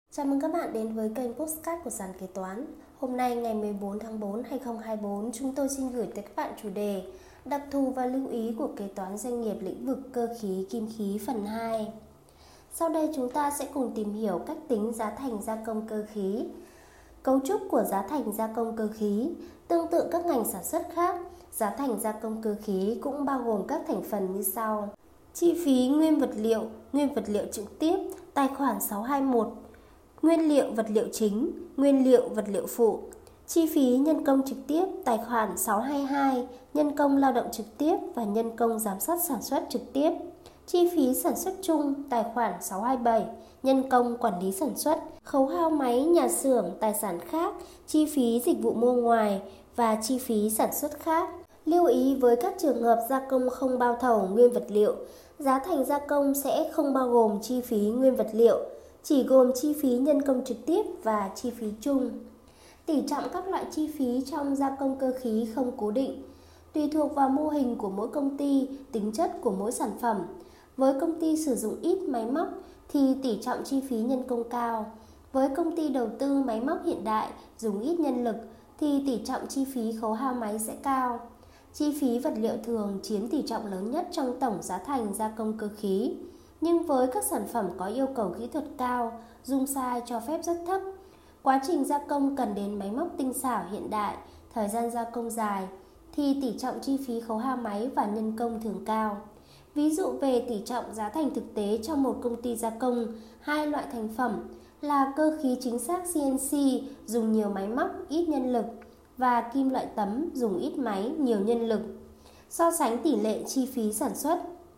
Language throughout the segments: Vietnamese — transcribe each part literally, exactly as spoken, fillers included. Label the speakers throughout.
Speaker 1: Chào mừng các bạn đến với kênh Podcast của Sàn Kế Toán. Hôm nay ngày mười bốn tháng tư năm hai nghìn không trăm hai mươi tư, chúng tôi xin gửi tới các bạn chủ đề đặc thù và lưu ý của kế toán doanh nghiệp lĩnh vực cơ khí kim khí phần hai. Sau đây chúng ta sẽ cùng tìm hiểu cách tính giá thành gia công cơ khí. Cấu trúc của giá thành gia công cơ khí. Tương tự các ngành sản xuất khác, giá thành gia công cơ khí cũng bao gồm các thành phần như sau. Chi phí nguyên vật liệu, nguyên vật liệu trực tiếp, tài khoản sáu hai mốt. Nguyên liệu vật liệu chính, nguyên liệu vật liệu phụ. Chi phí nhân công trực tiếp, tài khoản sáu hai hai, nhân công lao động trực tiếp và nhân công giám sát sản xuất trực tiếp. Chi phí sản xuất chung, tài khoản sáu hai bảy, nhân công quản lý sản xuất. Khấu hao máy, nhà xưởng, tài sản khác, chi phí dịch vụ mua ngoài và chi phí sản xuất khác. Lưu ý với các trường hợp gia công không bao thầu nguyên vật liệu, giá thành gia công sẽ không bao gồm chi phí nguyên vật liệu, chỉ gồm chi phí nhân công trực tiếp và chi phí chung. Tỷ trọng các loại chi phí trong gia công cơ khí không cố định, tùy thuộc vào mô hình của mỗi công ty, tính chất của mỗi sản phẩm. Với công ty sử dụng ít máy móc thì tỷ trọng chi phí nhân công cao. Với công ty đầu tư máy móc hiện đại, dùng ít nhân lực thì tỷ trọng chi phí khấu hao máy sẽ cao. Chi phí vật liệu thường chiếm tỷ trọng lớn nhất trong tổng giá thành gia công cơ khí. Nhưng với các sản phẩm có yêu cầu kỹ thuật cao, dung sai cho phép rất thấp, quá trình gia công cần đến máy móc tinh xảo hiện đại, thời gian gia công dài, thì tỷ trọng chi phí khấu hao máy và nhân công thường cao. Ví dụ về tỷ trọng giá thành thực tế trong một công ty gia công hai loại thành phẩm là cơ khí chính xác xê en xê dùng nhiều máy móc, ít nhân lực và kim loại tấm dùng ít máy, nhiều nhân lực. So sánh tỷ lệ chi phí sản xuất.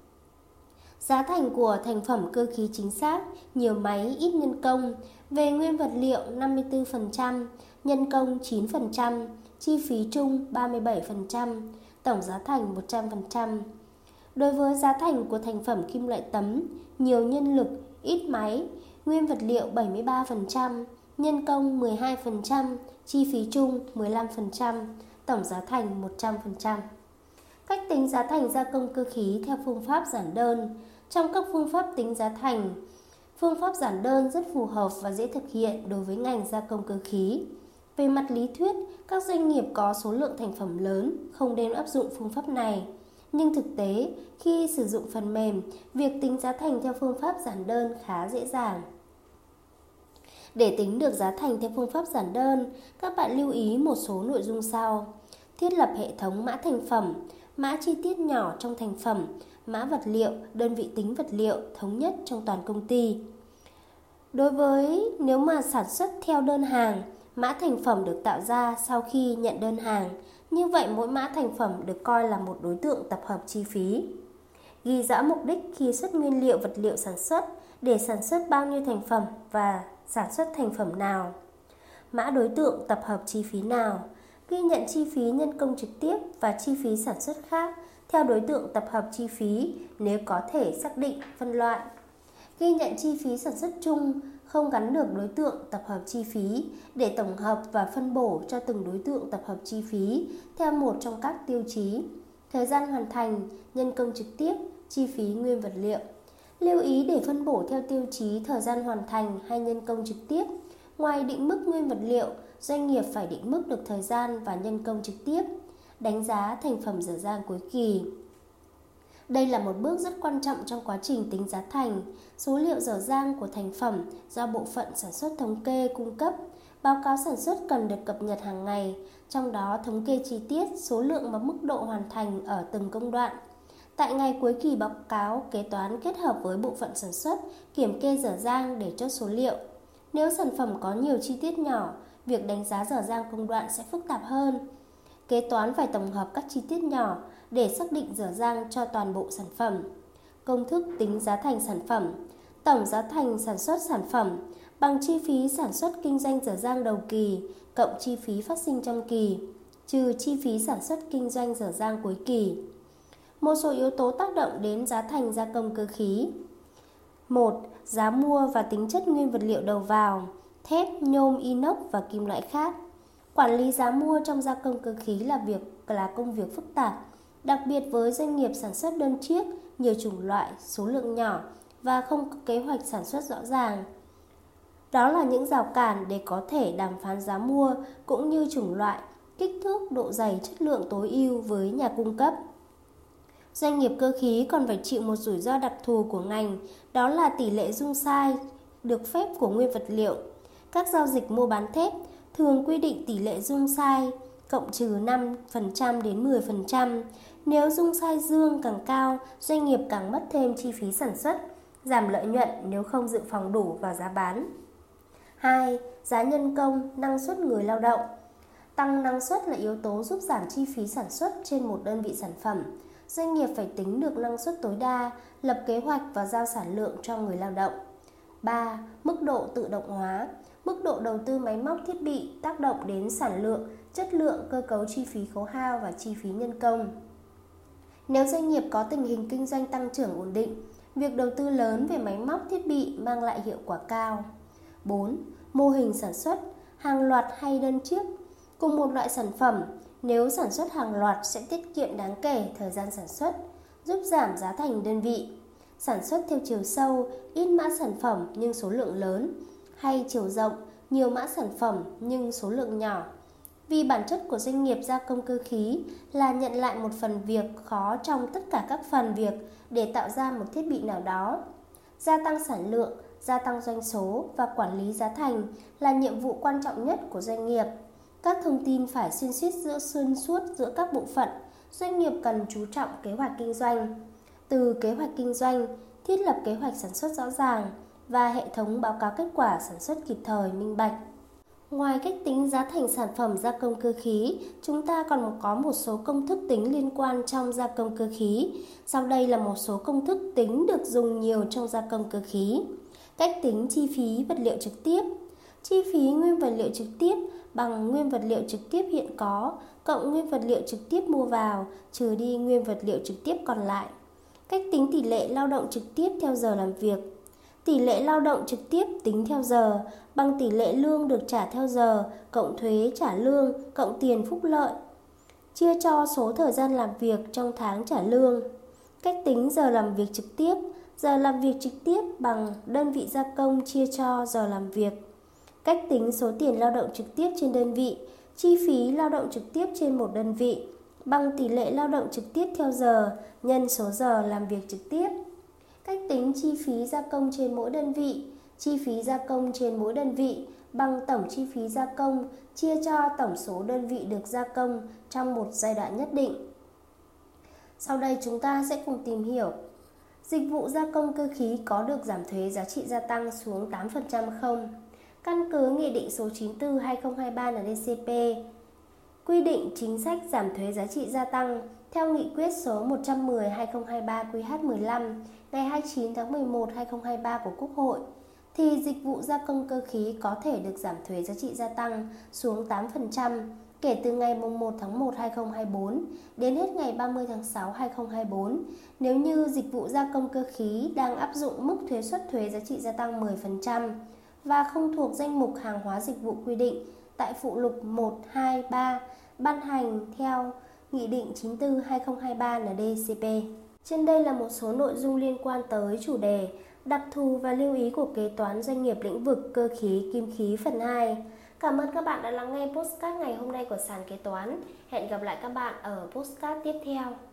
Speaker 1: Giá thành của thành phẩm cơ khí chính xác, nhiều máy, ít nhân công, về nguyên vật liệu năm mươi tư phần trăm, nhân công chín phần trăm, chi phí chung ba mươi bảy phần trăm, tổng giá thành một trăm phần trăm. Đối với giá thành của thành phẩm kim loại tấm, nhiều nhân lực, ít máy, nguyên vật liệu bảy mươi ba phần trăm, nhân công mười hai phần trăm, chi phí chung mười lăm phần trăm, tổng giá thành một trăm phần trăm. Cách tính giá thành gia công cơ khí theo phương pháp giản đơn. Trong các phương pháp tính giá thành, phương pháp giản đơn rất phù hợp và dễ thực hiện đối với ngành gia công cơ khí. Về mặt lý thuyết, các doanh nghiệp có số lượng thành phẩm lớn không nên áp dụng phương pháp này. Nhưng thực tế, khi sử dụng phần mềm, việc tính giá thành theo phương pháp giản đơn khá dễ dàng. Để tính được giá thành theo phương pháp giản đơn, các bạn lưu ý một số nội dung sau. Thiết lập hệ thống mã thành phẩm, mã chi tiết nhỏ trong thành phẩm, mã vật liệu, đơn vị tính vật liệu thống nhất trong toàn công ty. Đối với nếu mà sản xuất theo đơn hàng, mã thành phẩm được tạo ra sau khi nhận đơn hàng. Như vậy mỗi mã thành phẩm được coi là một đối tượng tập hợp chi phí. Ghi rõ mục đích khi xuất nguyên liệu vật liệu sản xuất, để sản xuất bao nhiêu thành phẩm và sản xuất thành phẩm nào. Mã đối tượng tập hợp chi phí nào. Ghi nhận chi phí nhân công trực tiếp và chi phí sản xuất khác theo đối tượng tập hợp chi phí nếu có thể xác định phân loại. Ghi nhận chi phí sản xuất chung không gắn được đối tượng tập hợp chi phí để tổng hợp và phân bổ cho từng đối tượng tập hợp chi phí theo một trong các tiêu chí: thời gian hoàn thành, nhân công trực tiếp, chi phí nguyên vật liệu. Lưu ý để phân bổ theo tiêu chí thời gian hoàn thành hay nhân công trực tiếp, ngoài định mức nguyên vật liệu, doanh nghiệp phải định mức được thời gian và nhân công trực tiếp. Đánh giá thành phẩm dở dang cuối kỳ. Đây là một bước rất quan trọng trong quá trình tính giá thành. Số liệu dở dang của thành phẩm do bộ phận sản xuất thống kê cung cấp. Báo cáo sản xuất cần được cập nhật hàng ngày, trong đó thống kê chi tiết số lượng và mức độ hoàn thành ở từng công đoạn. Tại ngày cuối kỳ báo cáo, kế toán kết hợp với bộ phận sản xuất kiểm kê dở dang để chốt số liệu. Nếu sản phẩm có nhiều chi tiết nhỏ, việc đánh giá dở dang công đoạn sẽ phức tạp hơn. Kế toán phải tổng hợp các chi tiết nhỏ để xác định dở dang cho toàn bộ sản phẩm. Công thức tính giá thành sản phẩm. Tổng giá thành sản xuất sản phẩm bằng chi phí sản xuất kinh doanh dở dang đầu kỳ cộng chi phí phát sinh trong kỳ, trừ chi phí sản xuất kinh doanh dở dang cuối kỳ. Một số yếu tố tác động đến giá thành gia công cơ khí. một. Giá mua và tính chất nguyên vật liệu đầu vào, thép, nhôm, inox và kim loại khác. Quản lý giá mua trong gia công cơ khí là việc là công việc phức tạp, đặc biệt với doanh nghiệp sản xuất đơn chiếc, nhiều chủng loại, số lượng nhỏ và không có kế hoạch sản xuất rõ ràng. Đó là những rào cản để có thể đàm phán giá mua cũng như chủng loại, kích thước, độ dày, chất lượng tối ưu với nhà cung cấp. Doanh nghiệp cơ khí còn phải chịu một rủi ro đặc thù của ngành, đó là tỷ lệ dung sai được phép của nguyên vật liệu. Các giao dịch mua bán thép thường quy định tỷ lệ dung sai cộng trừ năm phần trăm đến mười phần trăm. Nếu dung sai dương càng cao, doanh nghiệp càng mất thêm chi phí sản xuất, giảm lợi nhuận nếu không dự phòng đủ vào giá bán. hai. Giá nhân công, năng suất người lao động. Tăng năng suất là yếu tố giúp giảm chi phí sản xuất trên một đơn vị sản phẩm. Doanh nghiệp phải tính được năng suất tối đa, lập kế hoạch và giao sản lượng cho người lao động. ba. Mức độ tự động hóa. Mức độ đầu tư máy móc thiết bị tác động đến sản lượng, chất lượng, cơ cấu chi phí khấu hao và chi phí nhân công. Nếu doanh nghiệp có tình hình kinh doanh tăng trưởng ổn định, việc đầu tư lớn về máy móc thiết bị mang lại hiệu quả cao. bốn. Mô hình sản xuất, hàng loạt hay đơn chiếc. Cùng một loại sản phẩm, nếu sản xuất hàng loạt sẽ tiết kiệm đáng kể thời gian sản xuất, giúp giảm giá thành đơn vị. Sản xuất theo chiều sâu, ít mã sản phẩm nhưng số lượng lớn, hay chiều rộng, nhiều mã sản phẩm nhưng số lượng nhỏ. Vì bản chất của doanh nghiệp gia công cơ khí là nhận lại một phần việc khó trong tất cả các phần việc để tạo ra một thiết bị nào đó. Gia tăng sản lượng, gia tăng doanh số và quản lý giá thành là nhiệm vụ quan trọng nhất của doanh nghiệp. Các thông tin phải xuyên suốt giữa xuyên suốt giữa các bộ phận. Doanh nghiệp cần chú trọng kế hoạch kinh doanh. Từ kế hoạch kinh doanh, thiết lập kế hoạch sản xuất rõ ràng và hệ thống báo cáo kết quả sản xuất kịp thời, minh bạch. Ngoài cách tính giá thành sản phẩm gia công cơ khí, chúng ta còn có một số công thức tính liên quan trong gia công cơ khí. Sau đây là một số công thức tính được dùng nhiều trong gia công cơ khí. Cách tính chi phí vật liệu trực tiếp. Chi phí nguyên vật liệu trực tiếp bằng nguyên vật liệu trực tiếp hiện có cộng nguyên vật liệu trực tiếp mua vào trừ đi nguyên vật liệu trực tiếp còn lại. Cách tính tỷ lệ lao động trực tiếp theo giờ làm việc. Tỷ lệ lao động trực tiếp tính theo giờ bằng tỷ lệ lương được trả theo giờ cộng thuế trả lương cộng tiền phúc lợi, chia cho số thời gian làm việc trong tháng trả lương. Cách tính giờ làm việc trực tiếp. Giờ làm việc trực tiếp bằng đơn vị gia công chia cho giờ làm việc. Cách tính số tiền lao động trực tiếp trên đơn vị. Chi phí lao động trực tiếp trên một đơn vị bằng tỷ lệ lao động trực tiếp theo giờ nhân số giờ làm việc trực tiếp. Cách tính chi phí gia công trên mỗi đơn vị. Chi phí gia công trên mỗi đơn vị bằng tổng chi phí gia công chia cho tổng số đơn vị được gia công trong một giai đoạn nhất định. Sau đây chúng ta sẽ cùng tìm hiểu dịch vụ gia công cơ khí có được giảm thuế giá trị gia tăng xuống tám phần trăm không? Căn cứ Nghị định số chín mươi tư trên hai nghìn không trăm hai mươi ba N D C P quy định chính sách giảm thuế giá trị gia tăng theo Nghị quyết số một trăm mười trên hai nghìn không trăm hai mươi ba Q H mười lăm ngày hai mươi chín tháng mười một năm hai nghìn không trăm hai mươi ba của Quốc hội, thì dịch vụ gia công cơ khí có thể được giảm thuế giá trị gia tăng xuống tám phần trăm kể từ ngày mùng một tháng một năm hai nghìn không trăm hai mươi bốn đến hết ngày ba mươi tháng sáu năm hai nghìn không trăm hai mươi bốn nếu như dịch vụ gia công cơ khí đang áp dụng mức thuế suất thuế giá trị gia tăng mười phần trăm và không thuộc danh mục hàng hóa dịch vụ quy định tại phụ lục một, hai, ba ban hành theo Nghị định chín mươi tư trên hai nghìn không trăm hai mươi ba N D C P. Trên đây là một số nội dung liên quan tới chủ đề đặc thù và lưu ý của kế toán doanh nghiệp lĩnh vực cơ khí kim khí phần hai. Cảm ơn các bạn đã lắng nghe podcast ngày hôm nay của sàn kế toán. Hẹn gặp lại các bạn ở podcast tiếp theo.